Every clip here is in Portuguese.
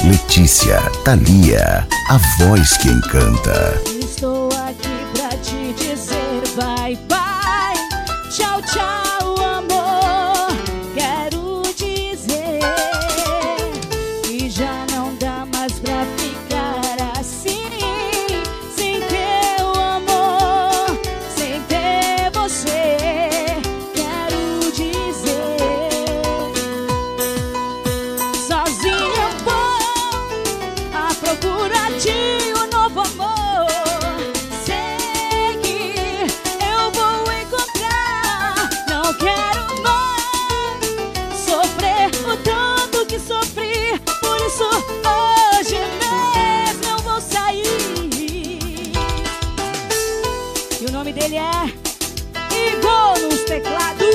Letícia, Thalia, a voz que encanta. Estou aqui pra te dizer bye bye, tchau tchau amor. Quero dizer que já não dá mais pra ficar assim, sem teu amor, sem ter você. Quero dizer, sozinha eu vou à procura de um novo amor. Sei que eu vou encontrar. Não quero mais sofrer o tanto que sofri. Por isso hoje mesmo eu vou sair. E o nome dele é Igor nos teclados.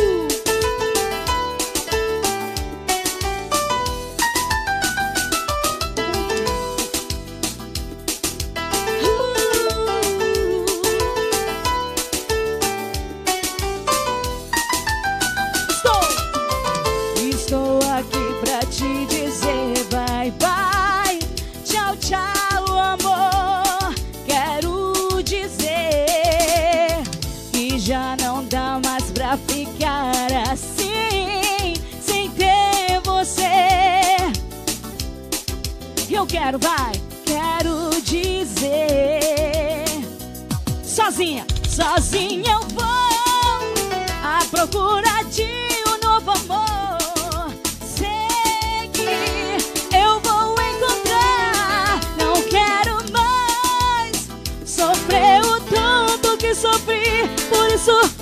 Estou aqui pra te dizer bye bye, tchau tchau amor. Quero dizer que já não dá mais pra ficar assim, sem ter você. Eu quero, quero dizer, sozinha eu vou à procura de um novo amor. Sei que eu vou encontrar. Não quero mais sofrer o tanto que sofri. Por isso